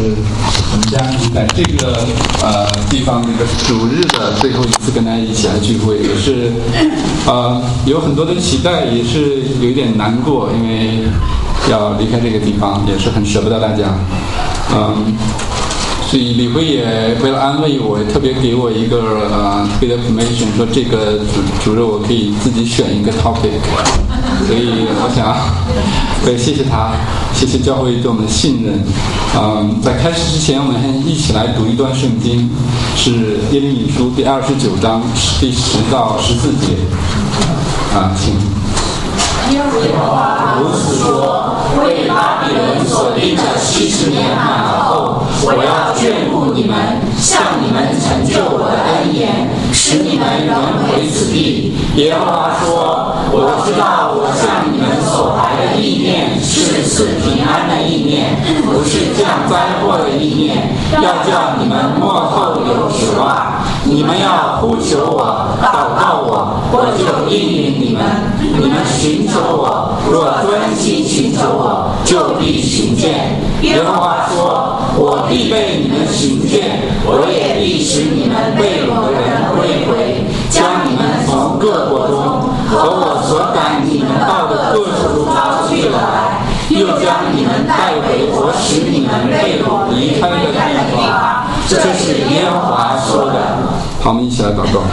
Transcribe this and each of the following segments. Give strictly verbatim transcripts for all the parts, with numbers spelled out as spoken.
我们家在这个呃地方这个主日的最后一次跟大家一起来聚会，也是呃有很多的期待，也是有一点难过，因为要离开这个地方，也是很舍不得大家。嗯，所以李辉也为了安慰我，也特别给我一个呃特别的 permission， 说这个主主日我可以自己选一个 topic。所以我想，对，谢谢他，谢谢教会对我们的信任。嗯，在开始之前，我们一起来读一段圣经，是耶利米书第二十九章第十到十四节。啊，请。 耶和华如此说：为巴比伦所定的七十年满了后，我要眷顾你们，向你们成就我的恩言，使你们仍回此地。耶和华说：我知道我向你们所怀的意念是赐平安的意念，不是降灾祸的意念，要叫你们末后有指望。你们要呼求我，祷告我，我就应允你们。你们寻求我，若专心寻求我，就必寻见。耶和华说：我必被你们寻见，我也必使你们被掳的人归回，将你们从各国中和我所赶你们到的各处招聚了来，又将你们带回我使你们被掳离开的地方。这是耶和华说的。 好，我们一起来祷告。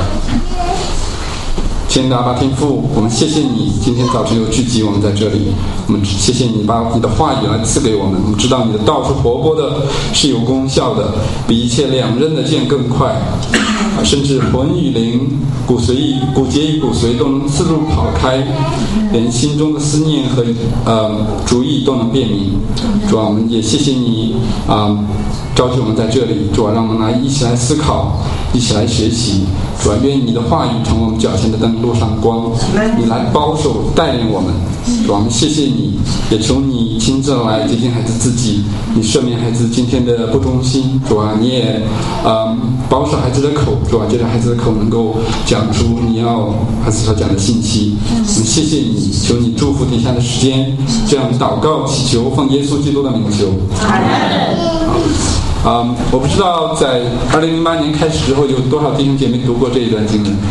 亲爱的阿爸天父，我们谢谢你今天早晨又聚集我们在这里，我们谢谢你把你的话语来赐给我们。我们知道你的道是活泼的，是有功效的，比一切两刃的剑更快，甚至魂与灵、骨髓、骨节与骨髓都能刺入跑开，连心中的思念和呃主意都能辨明。主啊，我们也谢谢你啊、呃，召集我们在这里。主啊，让我们来一起来思考，一起来学习。主啊，愿你的话语成为我们脚前的灯，路上光。你来保守带领我们。主啊，我们谢谢你，也求你亲自来接近孩子自己，你赦免孩子今天的不忠心。主啊，你也呃保守孩子的口。主啊，借着孩子的口能够讲出你要孩子所讲的信息。我们谢谢你，求你祝福底下的时间，这样祷告祈求，奉耶稣基督的名求。阿门。啊、嗯，我不知道在二零零八年开始之后有多少弟兄姐妹读过这一段经文。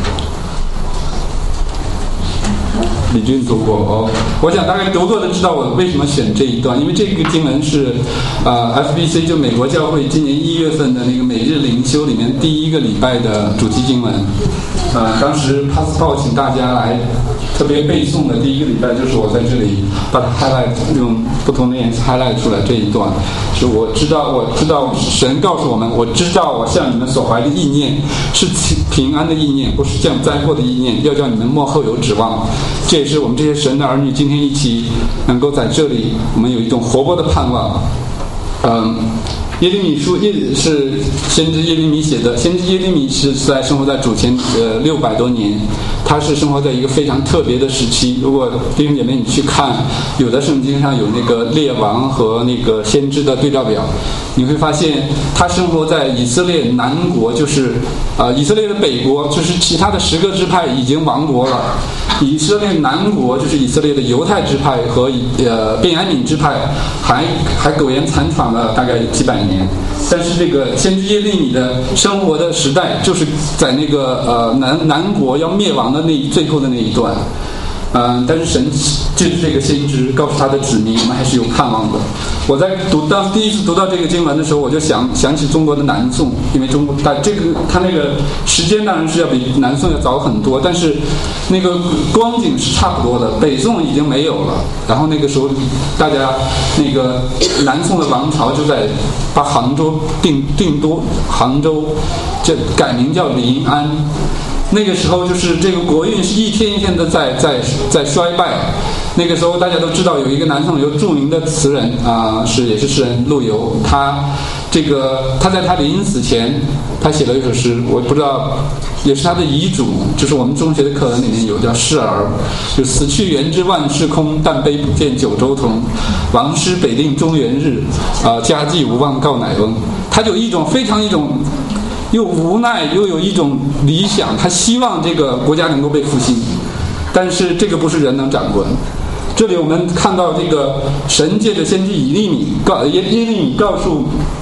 李军读过哦，我想大概读过的知道我为什么选这一段，因为这个经文是呃 F B C 就美国教会今年一月份的那个每日灵修里面第一个礼拜的主题经文。呃，当时 Pass 报请大家来特别背诵的第一个礼拜，就是我在这里把它 highlight 用不同的颜色 highlight 出来这一段，是我知道我知道神告诉我们，我知道我向你们所怀的意念是平安的意念，不是降灾祸的意念，要叫你们末后有指望。这也是我们这些神的儿女今天一起能够在这里，我们有一种活泼的盼望。嗯，耶利米书耶是先知耶利米写的，先知耶利米是在生活在主前呃六百多年，他是生活在一个非常特别的时期。如果弟兄姐妹你去看，有的圣经上有那个列王和那个先知的对照表，你会发现他生活在以色列南国，就是呃以色列的北国，就是其他的十个支派已经亡国了。以色列南国就是以色列的犹太支派和呃便雅悯支派还还苟延残喘了大概几百年，但是这个先知耶利米的生活的时代就是在那个呃南南国要灭亡的那最后的那一段。嗯、呃，但是神就是这个先知告诉他的子民，我们还是有盼望的。我在读当第一次读到这个经文的时候，我就想想起中国的南宋，因为中国但这个他那个时间当然是要比南宋要早很多，但是那个光景是差不多的。北宋已经没有了，然后那个时候大家那个南宋的王朝就在把杭州定定都，杭州这改名叫临安。那个时候就是这个国运是一天一天的在在在衰败。那个时候大家都知道有一个南宋有著名的词人啊、呃，是也是诗人陆游，他这个他在他临死前，他写了一首诗，我不知道也是他的遗嘱，就是我们中学的课文里面有叫《示儿》，就死去元知万事空，但悲不见九州同。王师北定中原日，啊、呃，家祭无忘告乃翁。他就一种非常一种。又无奈又有一种理想，他希望这个国家能够被复兴，但是这个不是人能掌管。这里我们看到这个神借着先知以利米告耶耶利米告诉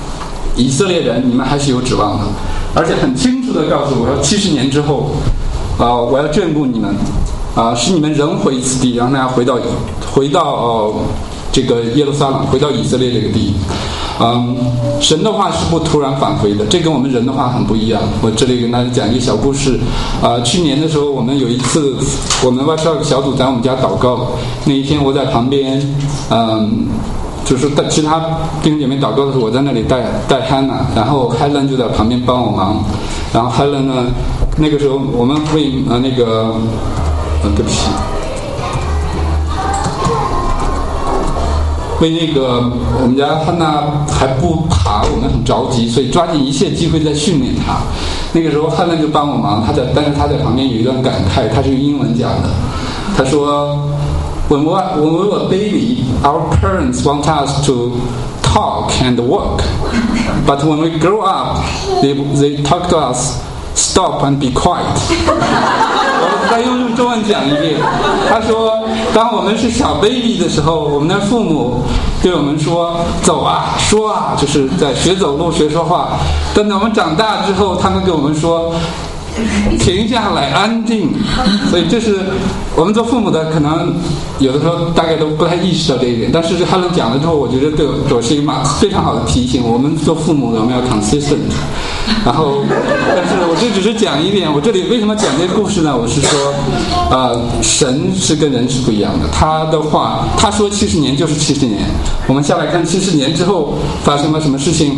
以色列人，你们还是有指望的，而且很清楚地告诉我说，七十年之后，啊、呃，我要眷顾你们，啊、呃，使你们仍回此地，让大家回到回到呃这个耶路撒冷，回到以色列这个地。嗯，神的话是不突然返回的，这跟我们人的话很不一样。我这里跟大家讲一个小故事。啊、呃，去年的时候，我们有一次，我们外少小组在我们家祷告，那一天我在旁边，嗯。就是带其他弟兄姐妹祷告的时候，我在那里带带 Hannah， 然后 Helen 就在旁边帮我忙。然后 Helen 呢，那个时候我们为呃那个呃对不起，为那个我们家 Hannah 还不爬，我们很着急，所以抓紧一切机会在训练她。那个时候 Helen 就帮我忙，她在但是她在旁边有一段感慨，她是用英文讲的，她说。When we, when we were a baby, our parents want us to talk and work. But when we grow up, they, they talk to us, stop and be quiet. 我再用中文讲一遍。他说，当我们是小 baby 的时候，我们的父母对我们说走啊，说啊，就是在学走路、学说话。等到我们长大之后，他们跟我们说停下来，安静。所以这是我们做父母的，可能有的时候大概都不太意识到这一点。但是他们讲了之后，我觉得对我是一个非常好的提醒。我们做父母的，我们要 consistent。然后，但是我这只是讲一点。我这里为什么讲这个故事呢？我是说，呃，神是跟人是不一样的。他的话，他说七十年就是七十年。我们下来看七十年之后发生了什么事情。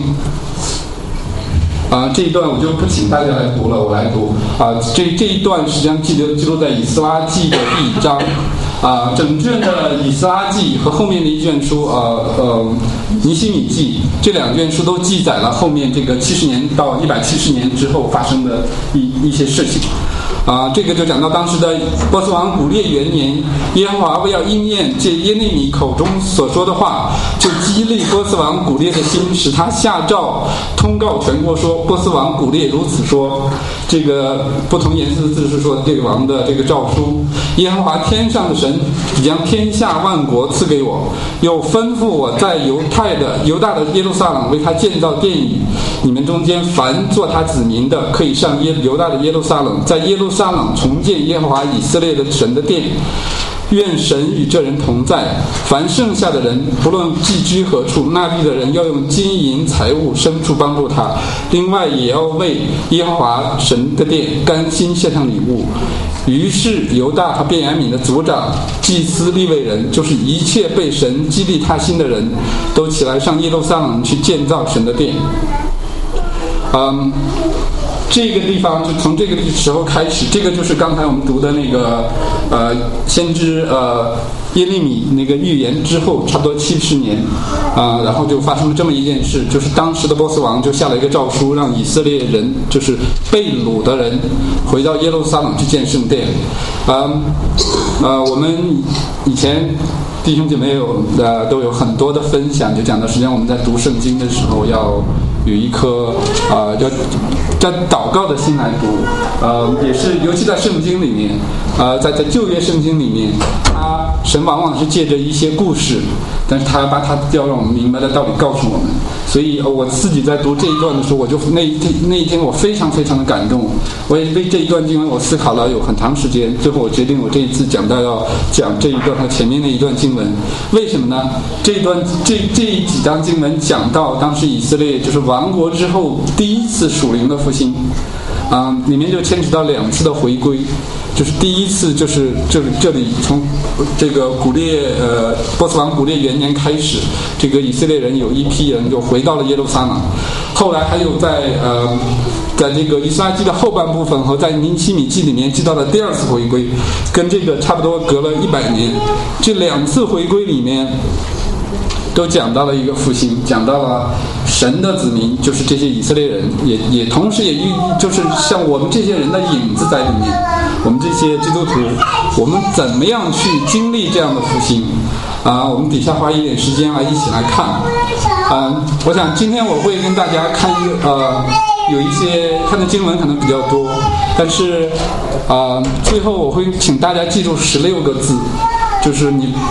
啊、呃，这一段我就不请大家来读了，我来读。啊、呃，这这一段实际上记录记录在以斯拉记的第一章。啊、呃，整卷的以斯拉记和后面的一卷书，呃呃，尼希米记这两卷书都记载了后面这个七十年到一百七十年之后发生的一一些事情。啊、呃，这个就讲到当时的波斯王古列元年，耶和华为要应验借耶利米口中所说的话，就激励波斯王古列的心，使他下诏通告全国说，波斯王古列如此说。这个不同颜色的字是说这个王的这个诏书，耶和华天上的神只将天下万国赐给我，又吩咐我在犹太的犹大的耶路撒冷为他建造殿宇，你们中间凡做他子民的，可以上耶犹大的耶路撒冷，在耶路撒冷重建耶和华以色列的神的殿。愿神与这人同在，凡剩下的人，不论寄居何处，那地的人要用金银财物牲畜帮助他，另外也要为耶和华神的殿甘心献上礼物。于是犹大和便雅悯的族长、祭司、利未人，就是一切被神激励他心的人，都起来上耶路撒冷去建造神的殿。嗯，这个地方就从这个时候开始，这个就是刚才我们读的那个呃先知呃耶利米那个预言之后，差不多七十年啊、呃，然后就发生了这么一件事，就是当时的波斯王就下了一个诏书，让以色列人就是被掳的人回到耶路撒冷去建圣殿。啊 呃, 呃，我们以前弟兄姐妹有呃都有很多的分享，就讲到实际上我们在读圣经的时候要有一颗啊、呃，要在祷告的心来读，呃，也是尤其在圣经里面，呃，在在旧约圣经里面，他神往往是借着一些故事，但是他把他要让我们明白的道理告诉我们。所以、呃、我自己在读这一段的时候，我就那一天那一天我非常非常的感动，我也为这一段经文我思考了有很长时间，最后我决定我这一次讲到要讲这一段和前面那一段经文。为什么呢？这一段这这几章经文讲到当时以色列就是亡国之后第一次属灵的复兴，啊、呃，里面就牵扯到两次的回归，就是第一次就是这这里从这个古列呃波斯王古列元年开始，这个以色列人有一批人就回到了耶路撒冷，后来还有在呃在这个以斯拉记的后半部分和在尼希米记里面记到了第二次回归，跟这个差不多隔了一百年，这两次回归里面都讲到了一个复兴，讲到了神的子民，就是这些以色列人，也也同时也就是像我们这些人的影子在里面。我们这些基督徒，我们怎么样去经历这样的复兴？啊、呃，我们底下花一点时间来一起来看。嗯、呃，我想今天我会跟大家看一个呃，有一些看的经文可能比较多，但是啊、呃，最后我会请大家记住十六个字，就是你。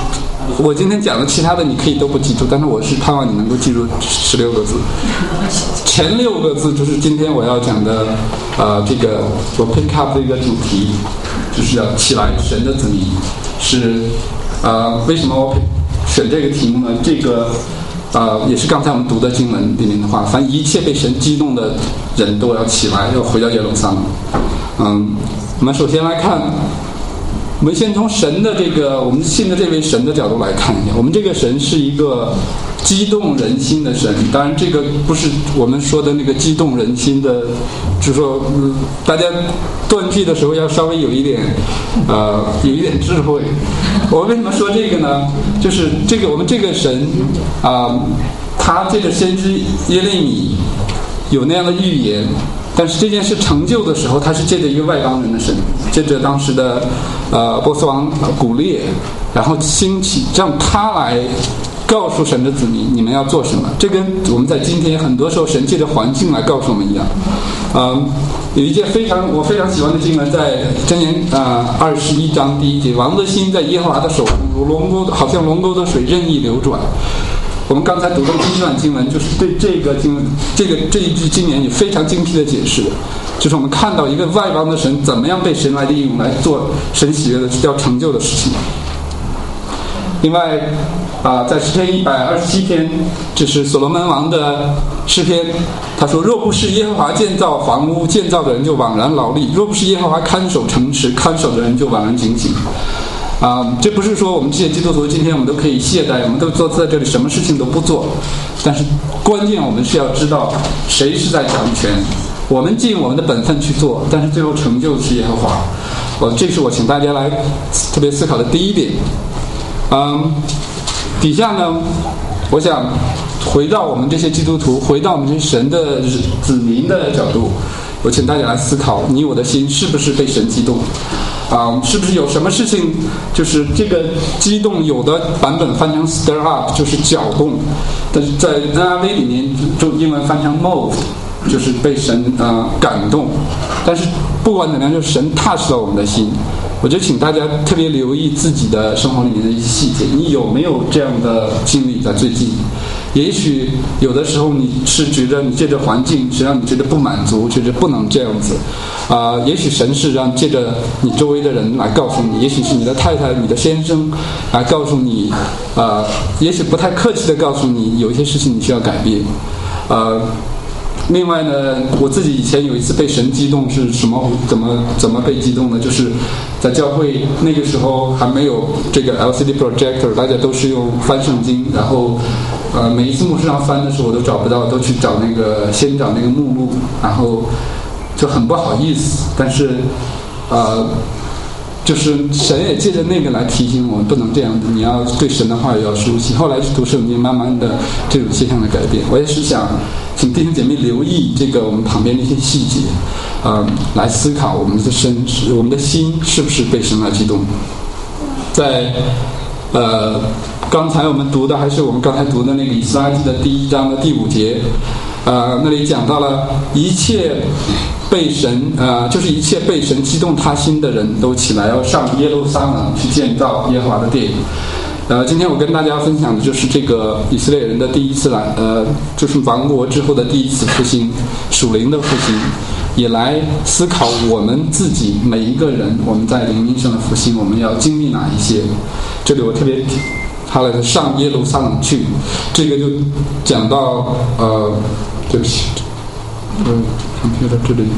我今天讲的其他的你可以都不记住，但是我是盼望你能够记住十六个字。前六个字就是今天我要讲的，呃，这个我 pick up 这个主题，就是要起来，神的子民是，呃，为什么我选这个题目呢？这个。呃，也是刚才我们读的经文里面的话，凡一切被神激动的人都要起来，要回到耶路撒冷。嗯，我们首先来看，我们先从神的这个我们信的这位神的角度来看一下，我们这个神是一个激动人心的神。当然，这个不是我们说的那个激动人心的，就是说、嗯、大家断句的时候要稍微有一点，呃，有一点智慧。我为什么说这个呢？就是这个我们这个神啊、呃，他借着先知耶利米有那样的预言，但是这件事成就的时候，他是借着一个外邦人的神，借着当时的呃波斯王古列，然后兴起让他来告诉神的子民你们要做什么。这跟我们在今天很多时候神借着环境来告诉我们一样。嗯，有一件非常我非常喜欢的经文，在箴言啊二十一章第一节，王的心在耶和华的手中，如龙沟，好像龙沟的水任意流转。我们刚才读的第一段经文，就是对这个经文，这个这一句经言有非常精辟的解释，就是我们看到一个外邦的神怎么样被神来利用来做神喜悦的要成就的事情。另外啊、呃，在诗篇一百二十七篇，这是所罗门王的诗篇，他说：若不是耶和华建造房屋，建造的人就枉然劳力；若不是耶和华看守城池，看守的人就枉然警醒。啊、呃，这不是说我们这些基督徒今天我们都可以懈怠，我们都坐在这里什么事情都不做，但是关键我们是要知道谁是在掌权，我们尽我们的本分去做，但是最后成就是耶和华。我这是我请大家来特别思考的第一点。嗯，底下呢，我想回到我们这些基督徒，回到我们这些神的子民的角度，我请大家来思考，你我的心是不是被神激动？啊，是不是有什么事情，就是这个激动，有的版本翻成 stir up， 就是搅动，但是在 N I V 里面，中英文翻成 moved， 就是被神啊、呃、感动。但是不管怎么样，就是神 touch 了我们的心。我就请大家特别留意自己的生活里面的一些细节，你有没有这样的经历在最近？也许有的时候你是觉得你借着环境是让你觉得不满足，觉得不能这样子啊、呃。也许神是让借着你周围的人来告诉你，也许是你的太太、你的先生来告诉你，呃，也许不太客气的告诉你，有一些事情你需要改变，呃。另外呢，我自己以前有一次被神激动是什么？怎么怎么被激动呢？就是在教会那个时候还没有这个 L C D projector， 大家都是用翻圣经，然后呃每一次牧师上翻的时候我都找不到，都去找那个先找那个目录，然后就很不好意思，但是呃。就是神也借着那个来提醒我们不能这样子，你要对神的话语要熟悉。后来去读圣经，慢慢的这种现象的改变。我也是想请弟兄姐妹留意这个我们旁边的一些细节，呃，来思考我们的身，我们的心是不是被神来激动。在呃刚才我们读的还是我们刚才读的那个以斯拉记的第一章的第五节，呃那里讲到了一切。被神呃，就是一切被神激动他心的人都起来，要上耶路撒冷去建造耶和华的殿。呃，今天我跟大家分享的就是这个以色列人的第一次来，呃，就是亡国之后的第一次复兴，属灵的复兴，也来思考我们自己每一个人，我们在灵命上的复兴，我们要经历哪一些？这里我特别他来上耶路撒冷去，这个就讲到呃，对不起。嗯 ，computer 这里，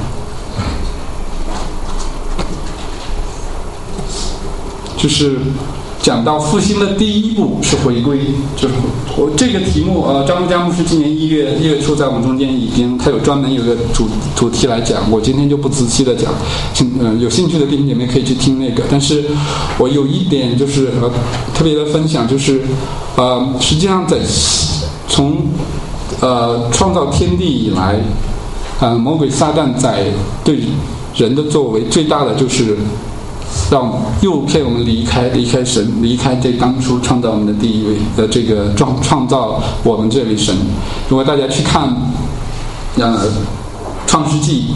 就是讲到复兴的第一步是回归，就是我这个题目呃，张木佳牧师今年一月一月初在我们中间已经他有专门有个主主题来讲，我今天就不仔细的讲，请呃有兴趣的弟兄姐妹可以去听那个。但是我有一点就是呃特别的分享，就是呃实际上在从呃创造天地以来。呃，魔鬼撒旦在对人的作为最大的就是让诱骗我们离开离开神，离开这当初创造我们的第一位的这个创创造我们这位神。如果大家去看呃创世纪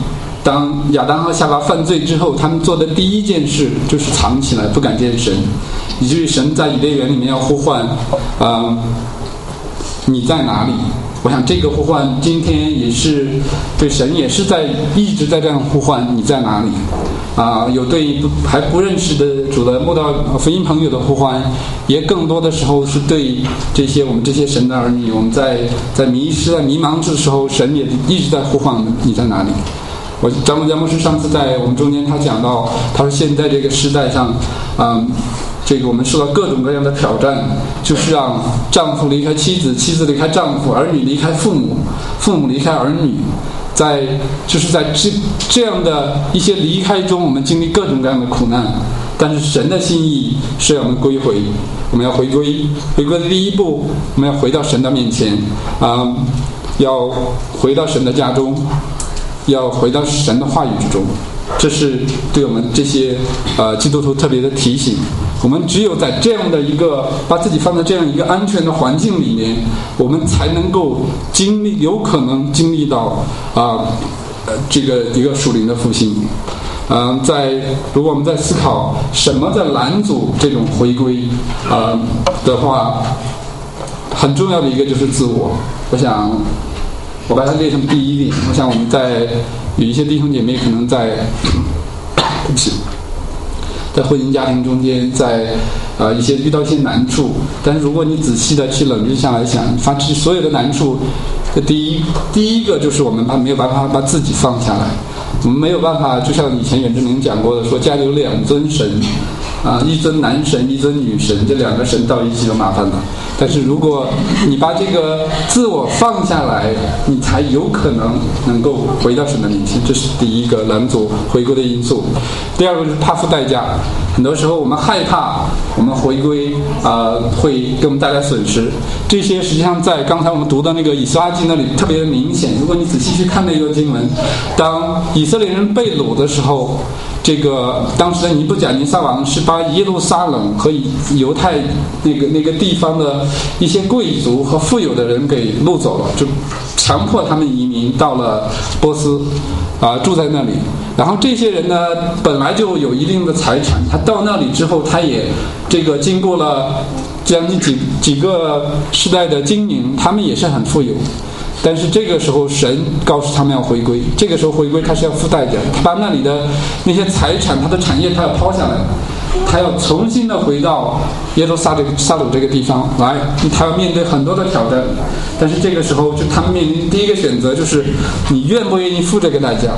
当亚当和夏娃犯罪之后，他们做的第一件事就是藏起来，不敢见神，以至于神在伊甸园里面要呼唤，呃，你在哪里？我想这个呼唤今天也是对神也是在一直在这样呼唤，你在哪里？啊、呃，有对不还不认识的主的慕道福音朋友的呼唤，也更多的时候是对这些我们这些神的儿女，我们在在迷失在迷茫的时候，神也一直在呼唤我们，你在哪里？我张梦江牧师上次在我们中间他讲到，他说现在这个时代上，嗯。这个我们受到各种各样的挑战，就是让丈夫离开妻子，妻子离开丈夫，儿女离开父母，父母离开儿女，在就是在这这样的一些离开中，我们经历各种各样的苦难。但是神的心意是让我们归回，我们要回归，回归的第一步，我们要回到神的面前，啊、呃，要回到神的家中，要回到神的话语之中。这是对我们这些呃基督徒特别的提醒。我们只有在这样的一个把自己放在这样一个安全的环境里面，我们才能够经历，有可能经历到啊呃这个一个属灵的复兴。嗯、呃，在如果我们在思考什么在拦阻这种回归啊、呃、的话，很重要的一个就是自我。我想我把它列成第一点。我想我们在有一些弟兄姐妹可能在对不起在婚姻家庭中间，在呃一些遇到一些难处，但是如果你仔细的去冷静下来想，发现所有的难处的第一第一个就是我们没有办法把自己放下来，我们没有办法，就像以前袁志明讲过的，说家里有两尊神啊、呃，一尊男神，一尊女神，这两个神到一起就麻烦了。但是如果你把这个自我放下来，你才有可能能够回到神的面前，这是第一个拦阻回归的因素。第二个就是怕付代价，很多时候我们害怕我们回归呃会给我们带来损失，这些实际上在刚才我们读的那个以斯拉记那里特别的明显。如果你仔细去看那个经文，当以色列人被掳的时候，这个当时的尼布甲尼撒王是把耶路撒冷和犹太那个那个地方的一些贵族和富有的人给掳走了，就强迫他们移民到了波斯啊、呃，住在那里。然后这些人呢，本来就有一定的财产，他到那里之后，他也这个经过了将近几几个世代的经营，他们也是很富有。但是这个时候神告诉他们要回归，这个时候回归他是要付代价，他把那里的那些财产，他的产业他要抛下来，他要重新的回到耶路撒这个撒鲁这个地方来，他要面对很多的挑战。但是这个时候就他们面临第一个选择就是你愿不愿意付这个代价。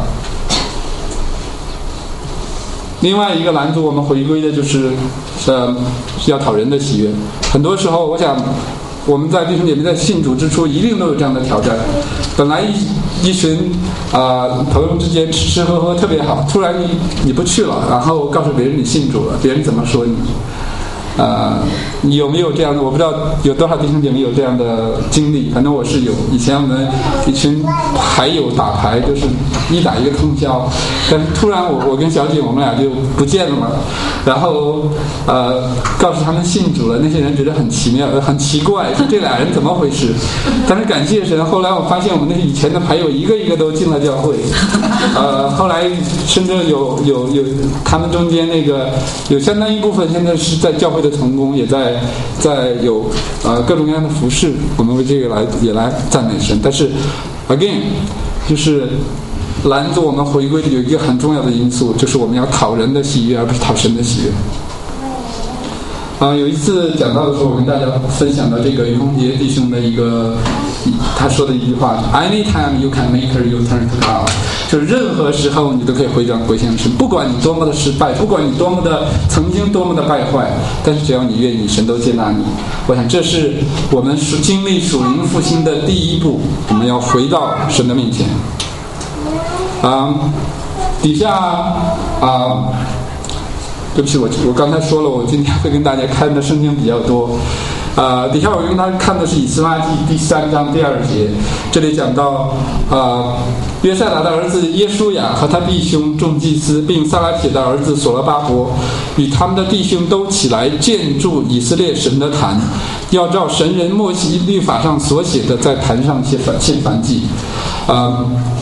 另外一个拦阻我们回归的就是呃是要讨人的喜悦。很多时候我想我们在弟兄姐妹在信主之初一定都有这样的挑战，本来一一群啊、呃、朋友之间吃吃喝喝特别好，突然你你不去了，然后告诉别人你信主了，别人怎么说你？呃，你有没有这样的？我不知道有多少弟兄姐妹有这样的经历，反正我是有。以前我们一群牌友打牌，就是一打一个通宵，但是突然我我跟小姐我们俩就不见了嘛，然后呃告诉他们信主了，那些人觉得很奇妙，很奇怪，说这俩人怎么回事？但是感谢神，后来我发现我们那以前的牌友一个一个都进了教会，呃，后来甚至有有有他们中间那个有相当一部分现在是在教会的成功，也在在有呃各种各样的服饰，我们为这个来也来赞美神。但是 again 就是拦阻我们回归的有一个很重要的因素，就是我们要讨人的喜悦而不是讨神的喜悦。啊、呃，有一次讲到的时候，我跟大家分享到这个于洪杰弟兄的一个他说的一句话 ：“Anytime you can make you turn to God。”就是任何时候你都可以回转归向神，不管你多么的失败，不管你多么的曾经多么的败坏，但是只要你愿意，神都接纳你。我想这是我们经历属灵复兴的第一步，我们要回到神的面前。啊、呃，底下啊。呃对不起，我我刚才说了，我今天会跟大家看的圣经比较多。呃，底下我跟大家看的是以斯拉记第三章第二节，这里讲到，呃，约赛亚的儿子耶书亚和他弟兄众祭司，并撒拉铁的儿子所罗巴伯，与他们的弟兄都起来建筑以色列神的坛，要照神人摩西律法上所写的，在坛上写燔献燔祭。呃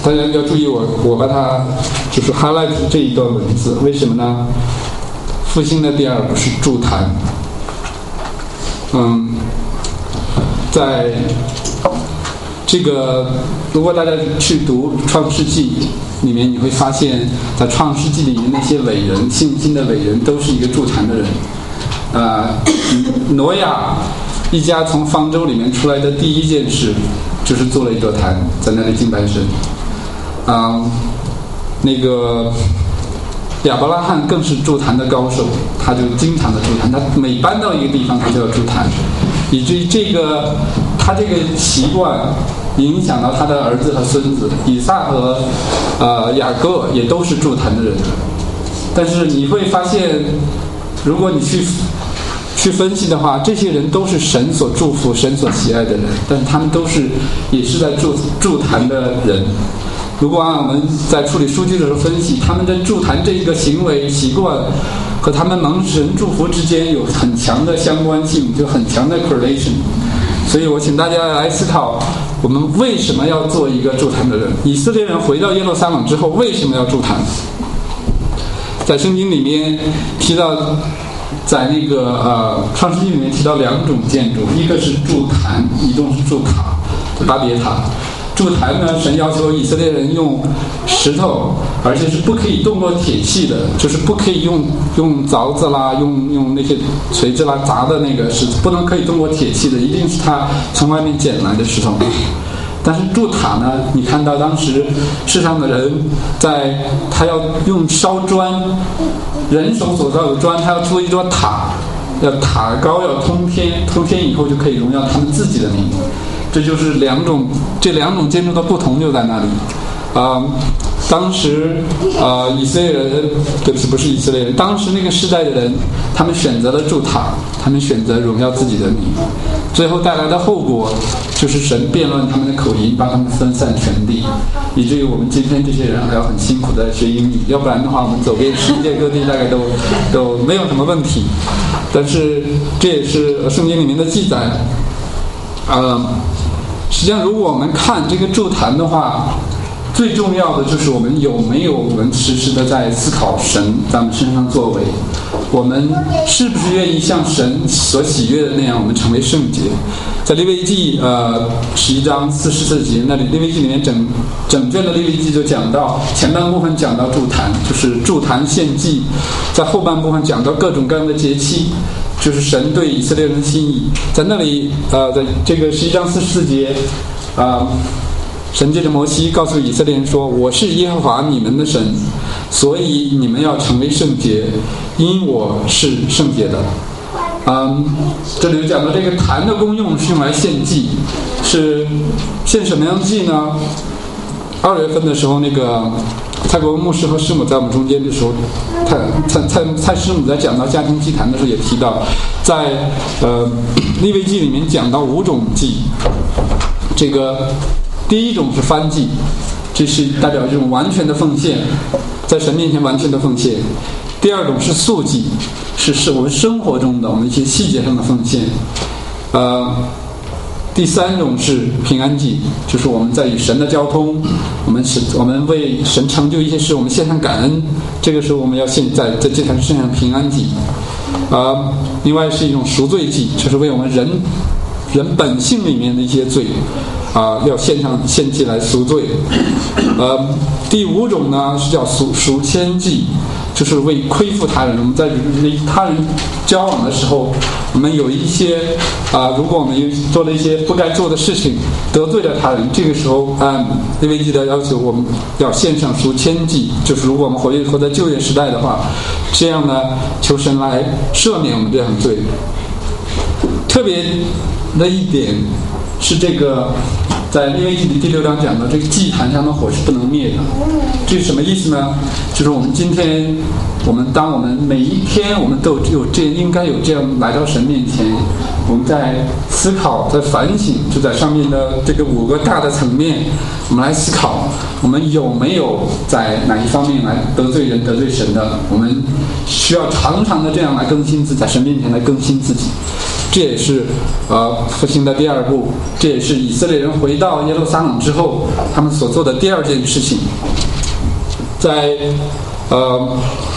大家要注意我，我把它就是 highlight 这一段文字，为什么呢？复兴的第二步是筑坛。嗯，在这个如果大家去读《创世纪》里面，你会发现在《创世纪》里面那些伟人，信心的伟人，都是一个筑坛的人。呃，挪亚一家从方舟里面出来的第一件事，就是做了一座坛，在那里敬拜神。啊、呃，那个亚伯拉罕更是筑坛的高手，他就经常的筑坛，他每搬到一个地方，他就要筑坛，以至于这个他这个习惯影响到他的儿子和孙子，以撒和呃雅各也都是筑坛的人。但是你会发现，如果你去去分析的话，这些人都是神所祝福、神所喜爱的人，但是他们都是也是在筑筑坛的人。如果按我们在处理数据的时候分析，他们的筑坛这个行为习惯和他们蒙神祝福之间有很强的相关性，就很强的 correlation。所以我请大家来思考，我们为什么要做一个筑坛的人？以色列人回到耶路撒冷之后，为什么要筑坛？在圣经里面提到，在那个呃创世纪里面提到两种建筑，一个是筑坛，一种是筑塔，巴别塔。筑坛呢，神要求以色列人用石头，而且是不可以动过铁器的，就是不可以用用凿子啦，用用那些锤子啦砸的那个石，不能可以动过铁器的，一定是他从外面捡来的石头。但是筑塔呢，你看到当时世上的人在他要用烧砖，人手所造的砖，他要做一座塔，要塔高，要通天，通天以后就可以荣耀他们自己的名。这就是两种，这两种建筑的不同就在那里。啊、呃，当时啊、呃，以色列人，对不起，不是以色列人，当时那个时代的人，他们选择了筑塔，他们选择荣耀自己的名，最后带来的后果就是神变乱他们的口音，把他们分散全地，以至于我们今天这些人还要很辛苦的学英语，要不然的话，我们走遍世界各地大概都都没有什么问题。但是这也是圣经里面的记载，呃。实际上，如果我们看这个筑坛的话，最重要的就是我们有没有我们时时的在思考神在我们身上作为，我们是不是愿意像神所喜悦的那样，我们成为圣洁。在利未记呃十一章四十四节那里，利未记里面整整卷的利未记就讲到，前半部分讲到筑坛，就是筑坛献祭，在后半部分讲到各种各样的节期。就是神对以色列人的心意，在那里，呃，在这个十一章四十四节，啊、呃，神借着摩西告诉以色列人说：“我是耶和华你们的神，所以你们要成为圣洁，因我是圣洁的。”嗯，这里讲到这个坛的功用是用来献祭，是献什么样祭呢？二月份的时候，那个蔡国文牧师和师母在我们中间的时候，蔡蔡蔡蔡师母在讲到家庭祭坛的时候也提到，在呃利未记里面讲到五种祭，这个第一种是燔祭，这是代表这种完全的奉献，在神面前完全的奉献。第二种是素祭，是是我们生活中的我们一些细节上的奉献。呃。第三种是平安祭，就是我们在与神的交通，我们是我们为神成就一些事，我们献上感恩，这个时候我们要献在在这台献上平安祭。呃，另外是一种赎罪祭，就是为我们人人本性里面的一些罪啊、呃，要献上献祭来赎罪。呃，第五种呢是叫赎赎愆祭，就是为亏负他人，我们在与他人交往的时候，我们有一些啊、呃，如果我们做了一些不该做的事情，得罪了他人，这个时候按利未记的要求，我们要献上赎愆祭，就是如果我们活活在旧约时代的话，这样呢，求神来赦免我们这样的罪。特别的一点是这个。在利未记的第六章讲到，这个祭坛上的火是不能灭的。这是什么意思呢？就是我们今天，我们当我们每一天，我们都有这应该有这样来到神面前，我们在思考，在反省，就在上面的这个五个大的层面，我们来思考， 我们有没有在哪一方面来得罪人、得罪神的？我们需要常常的这样来更新自己，在神面前来更新自己。这也是呃复兴的第二步，这也是以色列人回到耶路撒冷之后他们所做的第二件事情。在呃，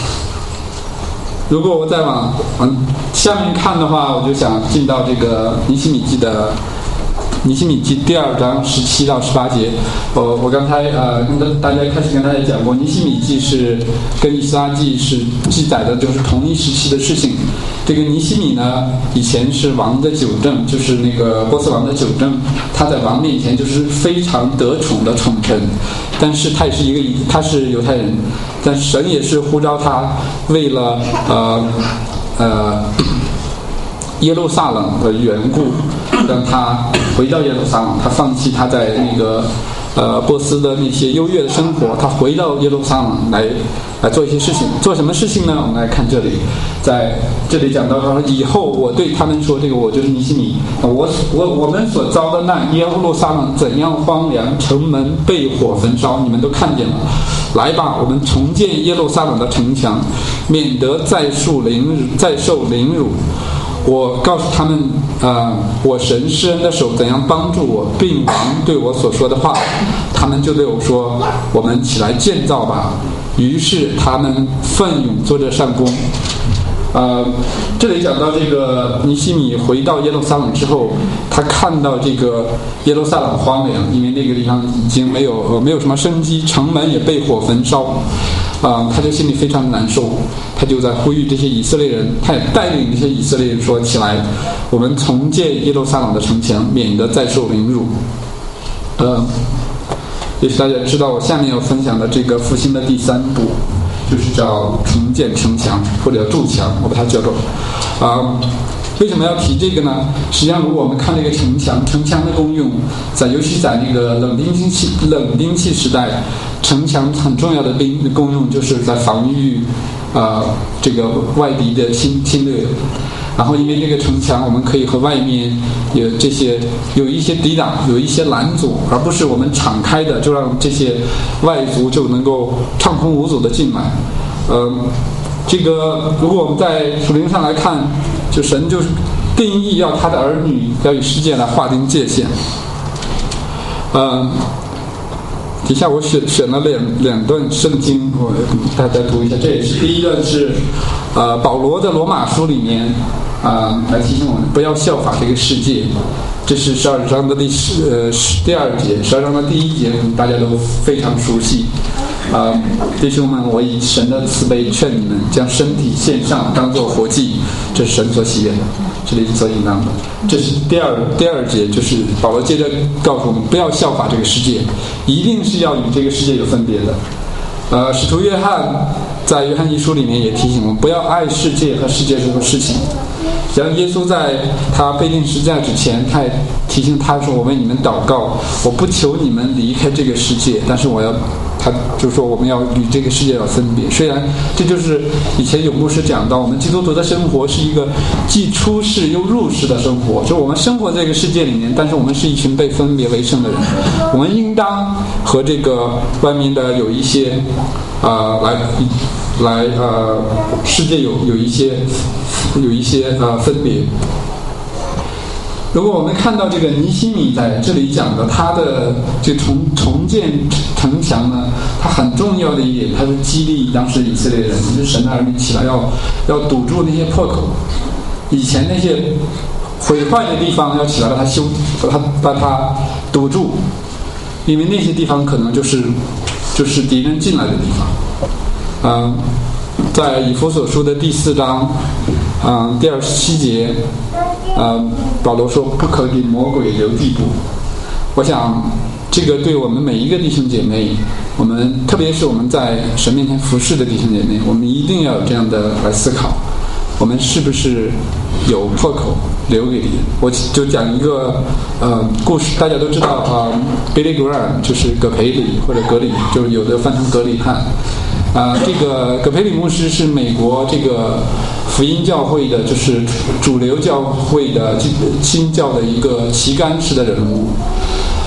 如果我再往往下面看的话，我就想进到这个尼希米记的。尼希米记第二章十七到十八节，我我刚才呃跟大家开始跟大家讲过，尼希米记是跟以斯拉记是记载的就是同一时期的事情。这个尼希米呢，以前是王的九正，就是那个波斯王的九正，他在王面前就是非常得宠的宠臣，但是他也是一个他是犹太人，但神也是呼召他为了呃呃。耶路撒冷的缘故，让他回到耶路撒冷，他放弃他在那个呃波斯的那些优越的生活，他回到耶路撒冷来来做一些事情。做什么事情呢？我们来看这里，在这里讲到说，以后我对他们说，这个我就是尼希米，我我我们所遭的难，耶路撒冷怎样荒凉，城门被火焚烧，你们都看见了。来吧，我们重建耶路撒冷的城墙，免得再受凌辱，再受凌辱。我告诉他们，呃，我神施恩的手怎样帮助我，并王对我所说的话，他们就对我说：“我们起来建造吧。”于是他们奋勇做着善工。呃，这里讲到这个尼希米回到耶路撒冷之后，他看到这个耶路撒冷荒凉，因为那个地方已经没有呃没有什么生机，城门也被火焚烧。啊、呃，他就心里非常难受，他就在呼吁这些以色列人，他也带领这些以色列人说：“起来，我们重建耶路撒冷的城墙，免得再受凌辱。”呃，也许大家知道，我下面要分享的这个复兴的第三步，就是叫重建城墙或者筑墙，我把它叫做啊、呃。为什么要提这个呢？实际上，如果我们看这个城墙，城墙的功用，在尤其在那个冷兵器冷兵器时代，城墙很重要的兵功用就是在防御呃这个外敌的侵侵略。然后因为这个城墙，我们可以和外面有这些有一些抵挡，有一些拦阻，而不是我们敞开的就让这些外族就能够畅通无阻的进来。呃，这个如果我们在属灵上来看，就神就是定义要他的儿女要与世界来划定界限。呃，底下我选选了两两段圣经，我大家读一下。这也是第一段是呃保罗的罗马书里面啊、呃、来提醒我们不要效法这个世界。这是十二章的第十呃第二节，十二章的第一节大家都非常熟悉。啊、呃，弟兄们，我以神的慈悲劝你们，将身体献上，当作活祭，这是神所喜悦的。这里所应当的，这是第二第二节，就是保罗接着告诉我们，不要效法这个世界，一定是要与这个世界有分别的。呃，使徒约翰在约翰一书里面也提醒我们，不要爱世界和世界上的事情。像耶稣在他被钉十字架之前，他也提醒他说：“我为你们祷告，我不求你们离开这个世界，但是我要。”他就说我们要与这个世界要分别。虽然这就是以前有牧师讲到，我们基督徒的生活是一个既出世又入世的生活，就我们生活在这个世界里面，但是我们是一群被分别为圣的人，我们应当和这个外面的有一些啊、呃、来来呃世界有有一些有一些呃分别。如果我们看到这个尼希米在这里讲的他的这重重建城墙呢，他很重要的一点，他是激励当时以色列人，就是神的儿女起来要要堵住那些破口，以前那些毁坏的地方要起来把它修，把它把它堵住，因为那些地方可能就是就是敌人进来的地方。嗯、呃，在以弗所书的第四章，嗯、呃，第二十七节。呃，保罗说不可给魔鬼留地步。我想这个对我们每一个弟兄姐妹，我们特别是我们在神面前服侍的弟兄姐妹，我们一定要有这样的来思考，我们是不是有破口留给敌人。我就讲一个呃故事，大家都知道啊、呃、Billy Graham 就是葛培理或者格里，就是有的翻成格里汉。啊、呃，这个葛培理牧师是美国这个福音教会的，就是主流教会的新教的一个旗杆式的人物。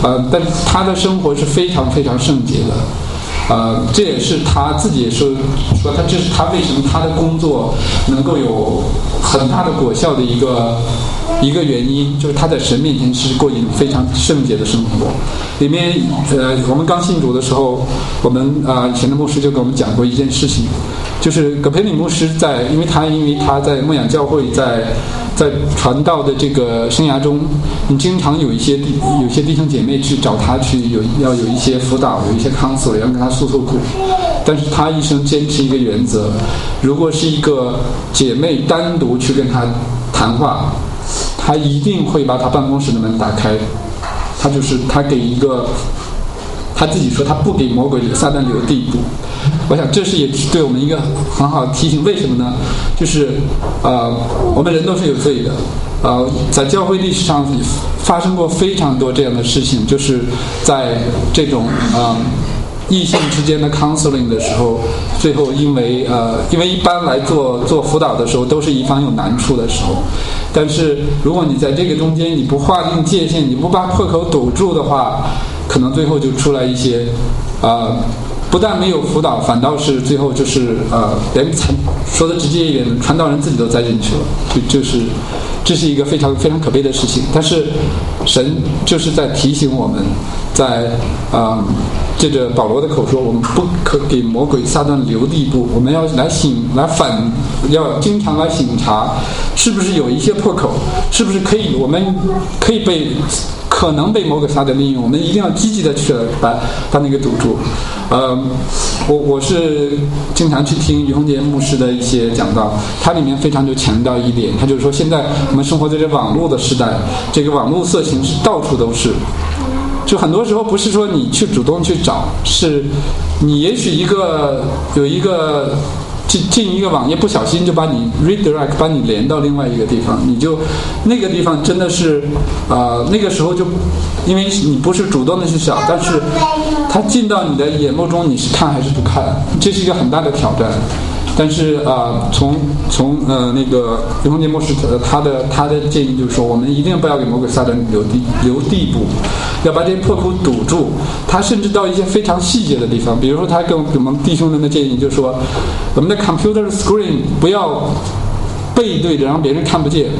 呃，但他的生活是非常非常圣洁的。呃，这也是他自己也说说他这是他为什么他的工作能够有很大的果效的一个一个原因，就是他在神面前是过一种非常圣洁的生活。里面呃，我们刚信主的时候，我们啊、呃、以前的牧师就跟我们讲过一件事情，就是葛培理牧师在，因为他因为他在牧养教会在。在传道的这个生涯中，你经常有一些有些弟兄姐妹去找他去有要有一些辅导，有一些 counsel 要跟他诉诉苦，但是他一生坚持一个原则，如果是一个姐妹单独去跟他谈话，他一定会把他办公室的门打开，他就是他给一个他自己说他不给魔鬼撒旦留地步。我想这是也是对我们一个很好的提醒。为什么呢？就是呃，我们人都是有罪的，呃，在教会历史上发生过非常多这样的事情，就是在这种呃异性之间的 counseling 的时候，最后因为呃，因为一般来做做辅导的时候都是一方有难处的时候，但是如果你在这个中间你不划定界限，你不把破口堵住的话，可能最后就出来一些呃。不但没有辅导，反倒是最后就是呃，连说的直接一点，传道人自己都栽进去了，就就是这是一个非常非常可悲的事情。但是神就是在提醒我们，在啊、呃，借着保罗的口说，我们不可给魔鬼撒旦留地步，我们要来醒来反，要经常来省察，是不是有一些破口，是不是可以我们可以被。可能被魔鬼撒旦利用，我们一定要积极的去把把那个堵住。呃，我我是经常去听于洪杰牧师的一些讲道，他里面非常就强调一点，他就是说现在我们生活在这网络的时代，这个网络色情是到处都是。就很多时候不是说你去主动去找，是你也许一个有一个。进进一个网页不小心就把你 redirect 把你连到另外一个地方，你就那个地方真的是呃那个时候就因为你不是主动的去找，但是它进到你的眼目中，你是看还是不看，这是一个很大的挑战。但是啊、呃，从从呃那个于洪杰牧师他的他的建议就是说，我们一定不要给魔鬼撒旦留地留地步，要把这些破口堵住。他甚至到一些非常细节的地方，比如说他跟我们弟兄们的建议就是说，我们的 computer screen 不要背对着让别人看不见。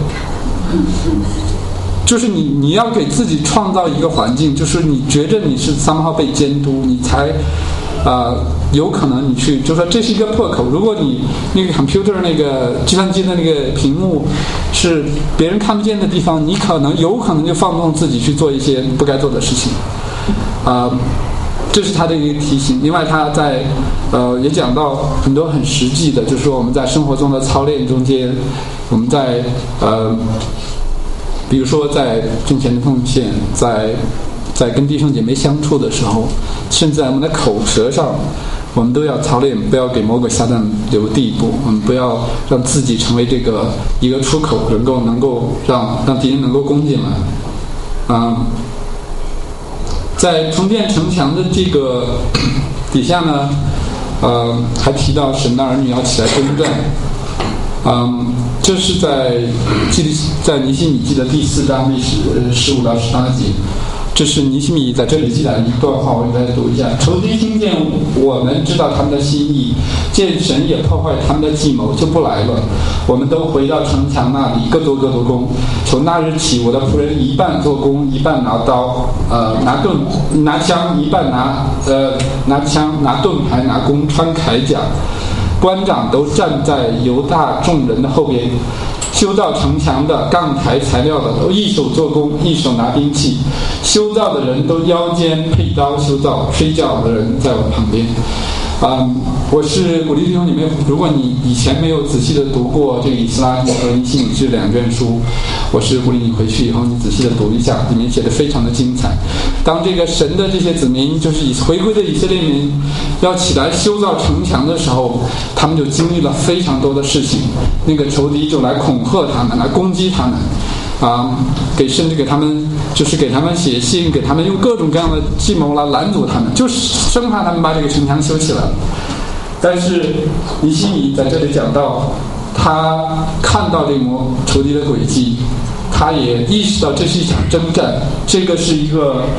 就是你你要给自己创造一个环境，就是你觉着你是 somehow 被监督，你才呃，有可能你去就说这是一个破口。如果你那个 computer 那个计算机的那个屏幕是别人看不见的地方，你可能有可能就放纵自己去做一些不该做的事情啊、呃，这是他的一个提醒。另外他在呃也讲到很多很实际的，就是说我们在生活中的操练中间，我们在呃比如说在挣钱的奉献，在在跟弟兄姐妹相处的时候，甚至在我们的口舌上，我们都要操练，不要给魔鬼撒旦留地步。我们不要让自己成为这个一个出口，能够能够让让敌人能够攻进来。啊、嗯，在重建城墙的这个底下呢，呃，还提到神的儿女要起来征战。嗯，这是在记在尼希米记的第四章历史十五到十八节。这是尼希米在这里记载一段话，我给大家读一下。仇敌听见我们知道他们的心意，见神也破坏他们的计谋，就不来了。我们都回到城墙那里，各做各的工。从那日起，我的仆人一半做工，一半拿刀，呃，拿盾、拿枪；一半拿呃拿枪、拿盾牌、拿弓，穿铠甲。官长都站在犹大众人的后边。修造城墙的、钢材材料的都一手做工，一手拿兵器。修造的人都腰间佩刀修造，睡觉的人在我旁边。嗯，我是鼓励弟兄姐妹，如果你以前没有仔细的读过这个以斯拉记和尼希米记两卷书，我是鼓励你回去以后你仔细的读一下，里面写的非常的精彩。当这个神的这些子民，就是以回归的以色列民要起来修造城墙的时候，他们就经历了非常多的事情。那个仇敌就来恐吓他们，来攻击他们。啊，给甚至给他们就是给他们写信，给他们用各种各样的计谋来拦阻他们，就是生怕他们把这个城墙修起来。但是尼希米在这里讲到，他看到这魔仇敌的诡计，他也意识到这是一场征战，这个是一个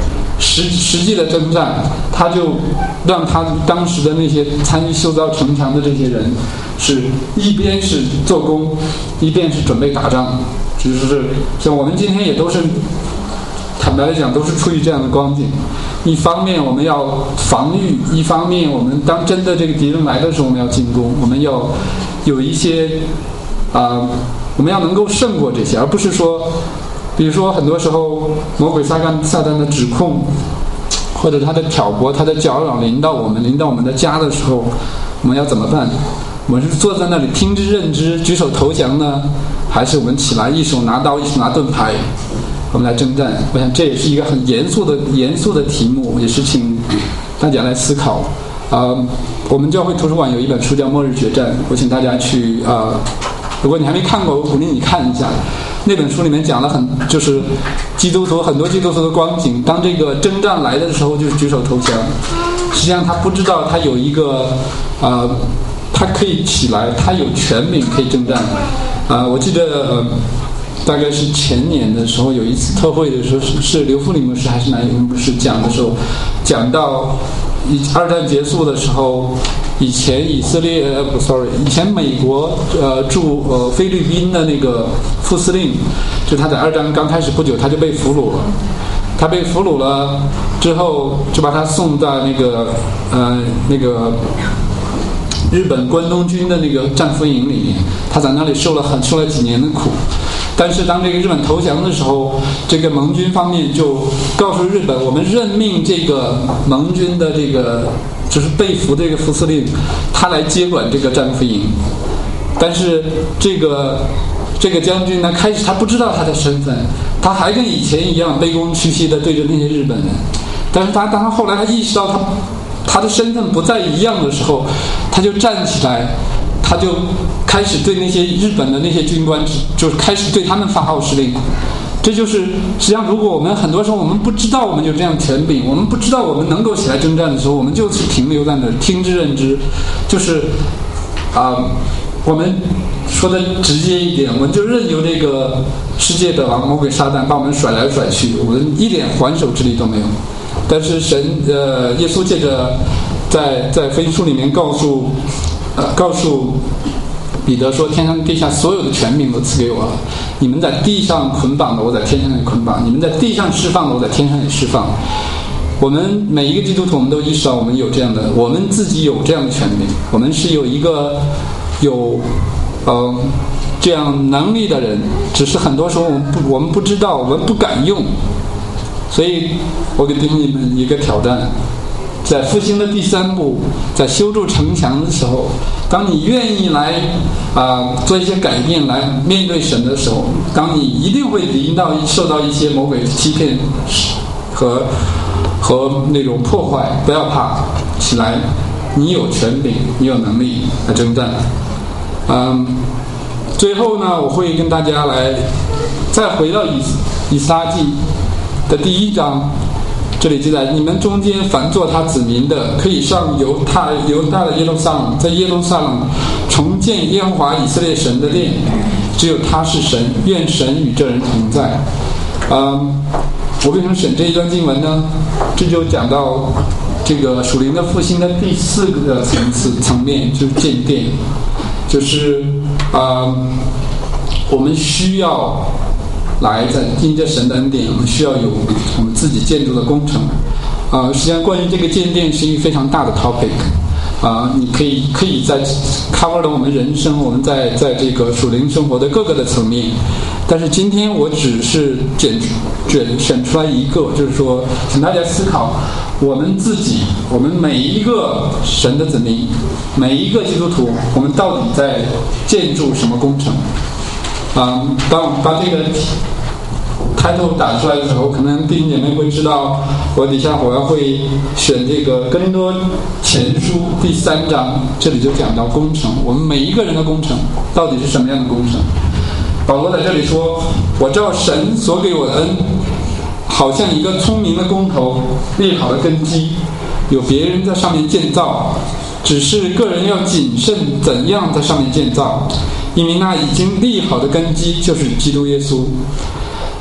实实际的征战，他就让他当时的那些参与修造城墙的这些人，是一边是做工，一边是准备打仗。就是像我们今天也都是，坦白来讲，都是处于这样的光景。一方面我们要防御，一方面我们当真的这个敌人来的时候，我们要进攻，我们要有一些啊、呃，我们要能够胜过这些，而不是说，比如说很多时候魔鬼撒旦撒旦的指控，或者他的挑拨、他的搅扰临到我们、临到我们的家的时候，我们要怎么办？我们是坐在那里听之任之，举手投降呢，还是我们起来一手拿刀，一手拿盾牌？我们来征战，我想这也是一个很严肃的严肃的题目，也是请大家来思考。啊、呃，我们教会图书馆有一本书叫《末日决战》，我请大家去啊、呃，如果你还没看过，我鼓励你看一下。那本书里面讲了很，就是基督徒很多基督徒的光景，当这个征战来的时候，就是举手投降。实际上他不知道他有一个啊、呃，他可以起来，他有权柄可以征战。啊、呃，我记得。呃大概是前年的时候，有一次特会的时候，是是刘富林牧师还是哪一位牧师讲的时候，讲到二战结束的时候，以前以色列呃不 sorry， 以前美国呃驻呃菲律宾的那个副司令，就他在二战刚开始不久他就被俘虏了，他被俘虏了之后，就把他送到那个呃那个。日本关东军的那个战俘营里面，他在那里受了很受了几年的苦。但是当这个日本投降的时候，这个盟军方面就告诉日本，我们任命这个盟军的这个就是被俘的这个副司令，他来接管这个战俘营。但是这个这个将军呢，开始他不知道他的身份，他还跟以前一样卑躬屈膝的对着那些日本人。但是他当他后来他意识到他他的身份不再一样的时候，他就站起来，他就开始对那些日本的那些军官，就是开始对他们发号施令。这就是实际上，如果我们很多时候我们不知道我们有这样权柄，我们不知道我们能够起来征战的时候，我们就是停留在那儿听之任之，就是啊、呃，我们说的直接一点，我们就任由这个世界的王魔鬼撒旦把我们甩来甩去，我们一点还手之力都没有。但是神呃，耶稣借着在在福音书里面告诉呃告诉彼得说，天上地下所有的权柄都赐给我了，你们在地上捆绑的，我在天上也捆绑；你们在地上释放的，我在天上也释放。我们每一个基督徒，我们都意识到我们有这样的，我们自己有这样的权柄，我们是有一个有呃这样能力的人，只是很多时候我们不我们不知道，我们不敢用。所以我给你们一个挑战，在复兴的第三步，在修筑城墙的时候，当你愿意来啊、呃、做一些改变，来面对神的时候，当你一定会临到受到一些魔鬼的欺骗和和那种破坏，不要怕，起来，你有权柄，你有能力来征战。嗯，最后呢，我会跟大家来再回到以以斯拉记的第一章，这里记载：你们中间凡做他子民的，可以上犹太犹大的耶路撒冷，在耶路撒冷重建耶和华以色列神的殿，只有他是神，愿神与这人同在。嗯，我为什么选这一段经文呢？这就讲到这个属灵的复兴的第四个层次层面，就是建殿，就是啊、嗯，我们需要来在因着神的恩典，我们需要有我们自己建筑的工程。啊、呃，实际上关于这个建殿是一个非常大的 topic。啊、呃，你可以可以在 cover 了我们人生，我们在在这个属灵生活的各个的层面。但是今天我只是选选选出来一个，就是说，请大家思考，我们自己，我们每一个神的子民，每一个基督徒，我们到底在建筑什么工程？啊、呃，当我们把这个title打出来的时候，可能弟兄姐妹会知道，我底下我要会选这个哥林多前书第三章，这里就讲到工程，我们每一个人的工程到底是什么样的工程？保罗在这里说，我照神所给我的恩，好像一个聪明的工头立好了根基，有别人在上面建造，只是个人要谨慎怎样在上面建造，因为那已经立好的根基就是基督耶稣。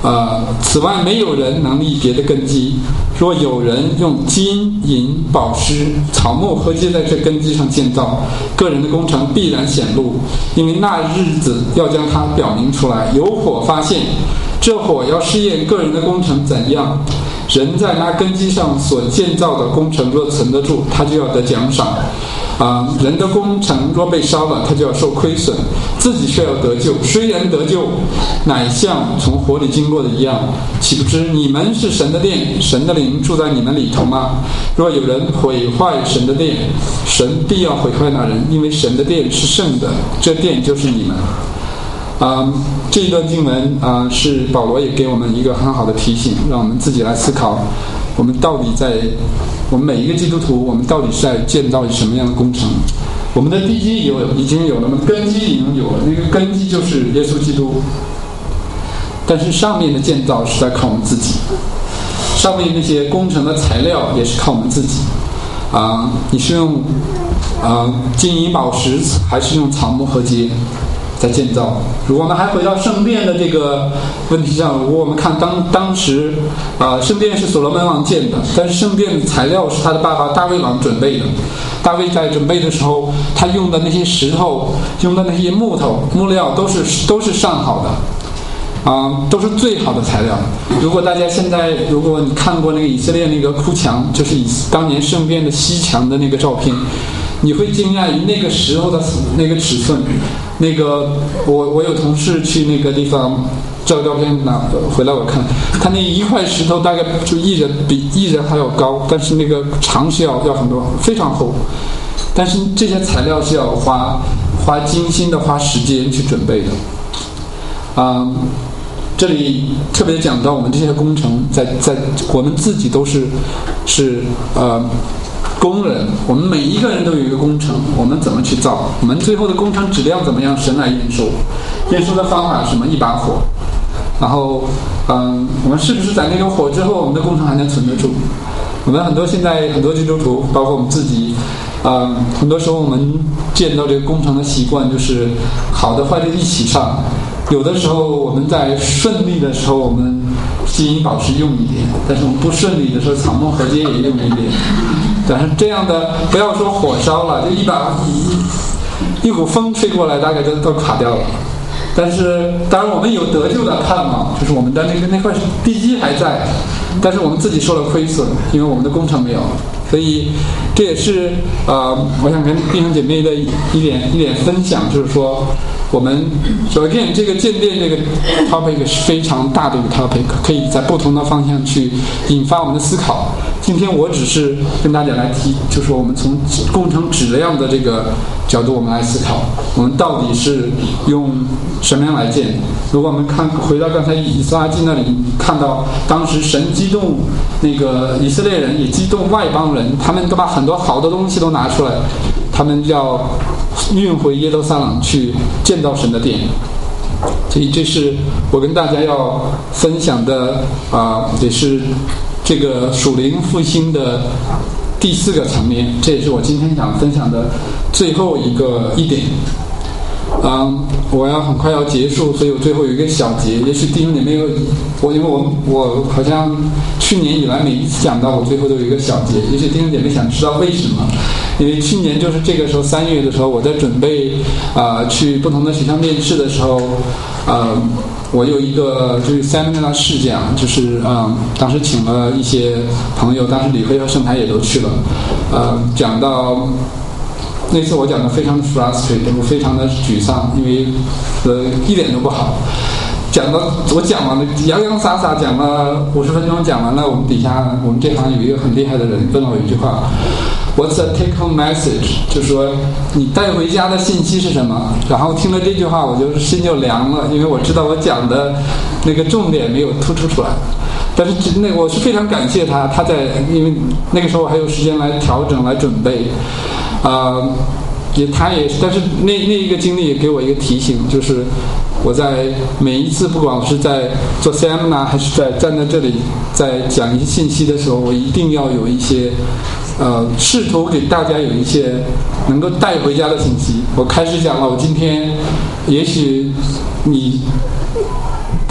呃，此外没有人能立别的根基。若有人用金银宝石草木合接在这根基上建造，个人的工程必然显露，因为那日子要将它表明出来。有火发现，这火要试验个人的工程怎样。人在那根基上所建造的工程若存得住，他就要得奖赏。啊、呃，人的工程若被烧了，他就要受亏损，自己却要得救。虽然得救，乃像从火里经过的一样。岂不知你们是神的殿，神的灵住在你们里头吗？若有人毁坏神的殿，神必要毁坏那人，因为神的殿是圣的，这殿就是你们。啊、呃，这一段经文啊、呃，是保罗也给我们一个很好的提醒，让我们自己来思考，我们到底在我们每一个基督徒，我们到底是在建造什么样的工程？我们的地基有已经有了，我们根基已经有了，那个根基就是耶稣基督。但是上面的建造是在靠我们自己，上面那些工程的材料也是靠我们自己。啊、呃，你是用啊、呃、金银宝石，还是用草木合接在建造？如果我们还回到圣殿的这个问题上，如果我们看当当时啊、呃，圣殿是所罗门王建的，但是圣殿的材料是他的爸爸大卫王准备的。大卫在准备的时候，他用的那些石头，用的那些木头木料都是都是上好的。啊、呃，都是最好的材料。如果大家现在，如果你看过那个以色列那个哭墙，就是以当年圣殿的西墙的那个照片，你会惊讶于那个时候的那个尺寸。那个我我有同事去那个地方照照片拿回来，我看他那一块石头大概就一人比一人还要高，但是那个长是要要很多，非常厚。但是这些材料是要花花精心的花时间去准备的。啊、嗯，这里特别讲到我们这些工程，在在我们自己都是是呃工人，我们每一个人都有一个工程，我们怎么去造？我们最后的工程质量怎么样？神来验收，验收的方法是什么？一把火。然后，嗯，我们是不是在那个火之后，我们的工程还能存得住？我们很多现在很多基督徒，包括我们自己，嗯，很多时候我们见到这个工程的习惯就是好的坏的一起上。有的时候我们在顺利的时候，我们金银宝石用一点，但是我们不顺利的时候，草木合接也用一点。但是这样的，不要说火烧了，就一把一一股风吹过来，大概就都垮掉了。但是当然我们有得救的盼望，就是我们的那个那块地基还在，但是我们自己受了亏损，因为我们的工程没有。所以这也是呃，我想跟弟兄姐妹的一点一点分享，就是说我们首先这个建殿这个 topic 是非常大的一个 topic， 可以在不同的方向去引发我们的思考。今天我只是跟大家来提，就是我们从工程质量的这个角度，我们来思考，我们到底是用什么样来建。如果我们看回到刚才以斯拉记那里，看到当时神激动那个以色列人，也激动外邦人，他们都把很多好的东西都拿出来，他们要运回耶路撒冷去建造神的殿。所以这是我跟大家要分享的啊、呃，也是这个属灵复兴的第四个层面，这也是我今天想分享的最后一个一点。嗯，我要很快要结束，所以我最后有一个小节，也许弟兄姐妹有我，因为我我好像去年以来每一次讲到我最后都有一个小节，也许弟兄姐妹想知道为什么？因为去年就是这个时候三月的时候，我在准备啊、呃、去不同的学校面试的时候，呃，我有一个就是 seminar 试讲，就是嗯、呃，当时请了一些朋友，当时李辉和盛台也都去了，呃，讲到。那次我讲的非常的 frustrated， 我非常的沮丧，因为呃一点都不好。讲到我讲完了，洋洋洒洒讲了五十分钟，讲完了，我们底下我们这行有一个很厉害的人问了我一句话 ，What's the take home message？ 就是说你带回家的信息是什么？然后听了这句话，我就心就凉了，因为我知道我讲的那个重点没有突出出来。但是那我是非常感谢他，他在因为那个时候我还有时间来调整来准备。呃，也他也是，但是那那一个经历也给我一个提醒，就是我在每一次，不管我是在做 seminar 还是在站在这里在讲一些信息的时候，我一定要有一些呃，试图给大家有一些能够带回家的信息。我开始讲了，我今天也许你。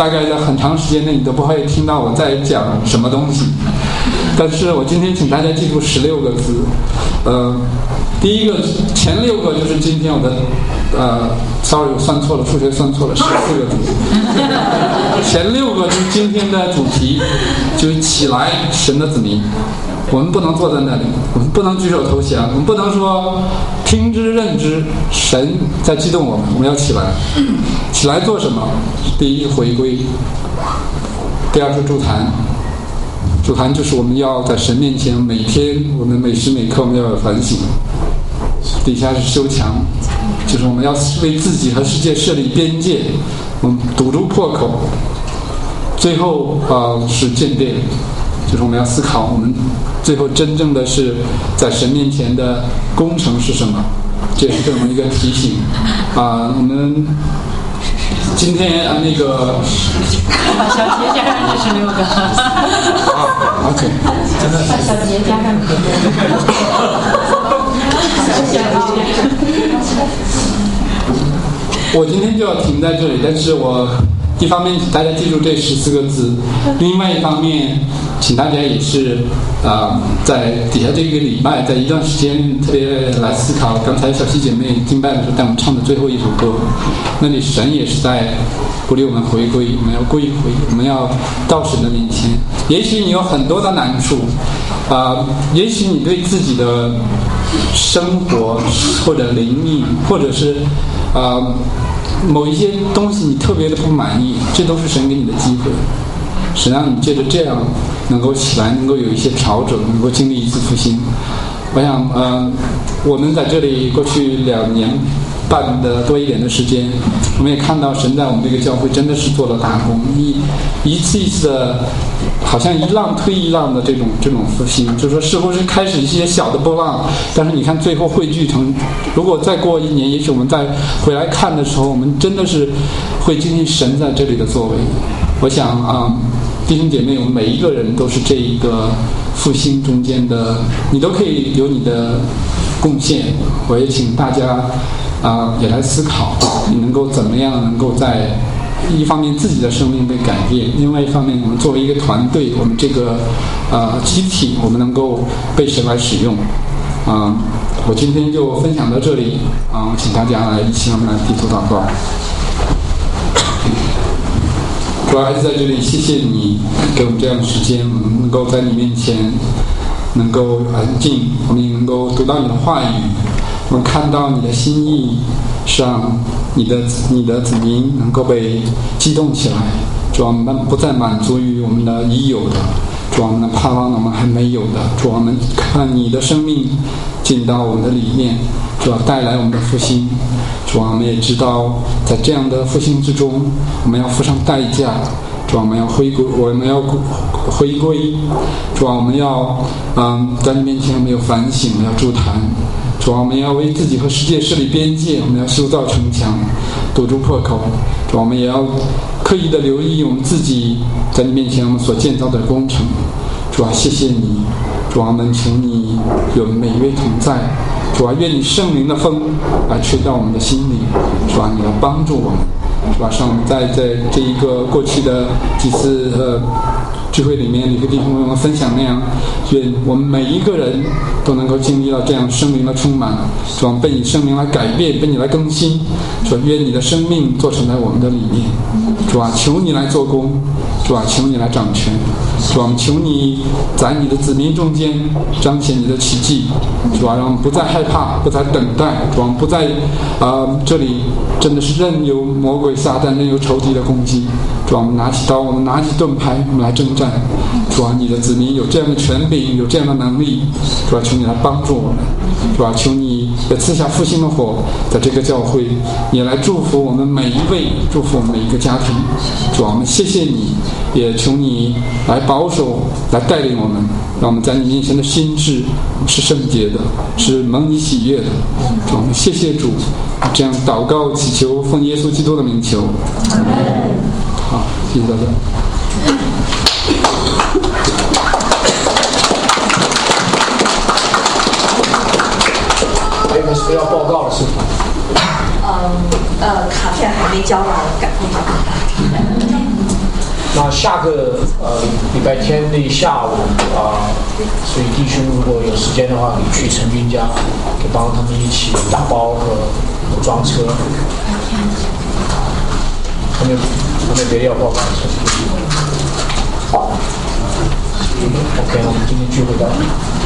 大概在很长时间内你都不会听到我在讲什么东西。但是我今天请大家记住十六个字，呃，第一个前六个就是今天我的，呃 ，sorry 我算错了，数学算错了，十四个字。前六个就是今天的主题，就是起来，神的子民。我们不能坐在那里，我们不能举手投降，我们不能说听之任之，神在激动我们，我们要起来。起来做什么？第一，回归；第二是助坛。助坛就是我们要在神面前，每天我们每时每刻我们要有反省。底下是修墙，就是我们要为自己和世界设立边界，我们堵住破口。最后呃是建殿，就是我们要思考我们最后真正的是在神面前的工程是什么，这也是对我们一个提醒啊、呃。我们今天啊那个把小节加上这十六个啊 ，OK， 真的是把小节加上这我今天就要停在这里，但是我一方面请大家记住这十四个字，另外一方面请大家也是啊、呃，在底下这个礼拜，在一段时间特别来思考刚才小溪姐妹敬拜的时候带我们唱的最后一首歌，那里神也是在鼓励我们回归，我们要归回，我们要到神的面前。也许你有很多的难处啊、呃，也许你对自己的生活或者灵命，或者是啊、呃某一些东西你特别的不满意，这都是神给你的机会，神让你借着这样能够起来，能够有一些调整，能够经历一次复兴。我想呃我们在这里过去两年半的多一点的时间，我们也看到神在我们这个教会真的是做了大功，一一次一次的好像一浪推一浪的这种这种复兴，就是说似乎是开始一些小的波浪，但是你看最后汇聚成，如果再过一年，也许我们再回来看的时候，我们真的是会经历神在这里的作为。我想啊、嗯，弟兄姐妹，我们每一个人都是这一个复兴中间的，你都可以有你的贡献。我也请大家啊、呃、也来思考，你能够怎么样能够在一方面自己的生命被改变，另外一方面我们作为一个团队，我们这个呃集体，我们能够被神来使用。啊、呃，我今天就分享到这里啊、呃，请大家来一起我们来低头祷告。主要还是在这里，谢谢你给我们这样的时间，我们能够在你面前能够安静，我们也能够读到你的话语，我们看到你的心意，让你的你的子民能够被激动起来。主，我们不再满足于我们的已有的，主，我们的盼望我们还没有的。主，我们看你的生命进到我们的里面，主要带来我们的复兴。主，我们也知道在这样的复兴之中，我们要付上代价。主，我们要回归，我们要回归。主，我们要嗯，在你面前我们有反省，我们要助坛。主，我们要为自己和世界设立边界，我们要修造城墙，堵住破口。主，我们也要刻意的留意我们自己在你面前我们所建造的工程。主啊，谢谢你。主啊，我们求你与我们每一位同在。主啊，愿你圣灵的风来吹到我们的心里。主啊，你来帮助我们。主啊，让我们在在这一个过去的几次呃聚会里面，你和弟兄朋友们分享那样，愿我们每一个人都能够经历到这样生命的充满。主啊，被你生命来改变，被你来更新。主啊，愿你的生命做成在我们的里面。主啊，求你来做工。主啊，求你来掌权。主啊，求你在你的子民中间彰显你的奇迹。主啊，让我们不再害怕，不再等待。主啊，不再啊、呃、这里真的是任由魔鬼撒旦，任由仇敌的攻击。主啊，我们拿起刀，我们拿起盾牌，我们来征战。主啊，你的子民有这样的权柄，有这样的能力。主啊，求你来帮助我们。主啊，求你也赐下复兴的火，在这个教会也来祝福我们每一位，祝福我们每一个家庭。主啊，我们谢谢你，也求你来保守，来带领我们，让我们在你面前的心智是圣洁的，是蒙你喜悦的。主，我们谢谢主，这样祷告祈求，奉耶稣基督的名求。好，谢谢大家。 还有个需要报告的是吗？ 嗯呃，卡片还没交完，赶快交给大家。 那下个呃礼拜天的下午啊、呃，所以弟兄如果有时间的话，可以去陈军家，可以帮他们一起打包和装车。还没有还没有别的要报告的事情。好 ，OK， 那我们今天聚会到这里。